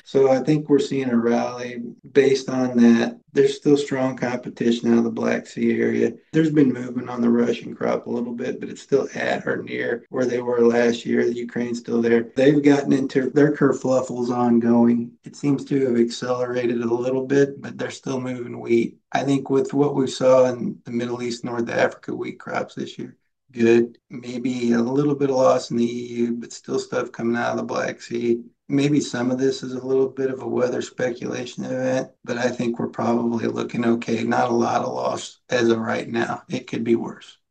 So I think we're seeing a rally based on that. There's still strong competition out of the Black Sea area. There's been movement on the Russian crop a little bit, but it's still at or near where they were last year. The Ukraine's still there. They've gotten into their kerfluffles ongoing. It seems to have accelerated a little bit, but they're still moving wheat. I think with what we saw in the Middle East, North Africa wheat crops this year, good. Maybe a little bit of loss in the EU, but still stuff coming out of the Black Sea. Maybe some of this is a little bit of a weather speculation event, but I think we're probably looking okay. Not a lot of loss as of right now. It could be worse.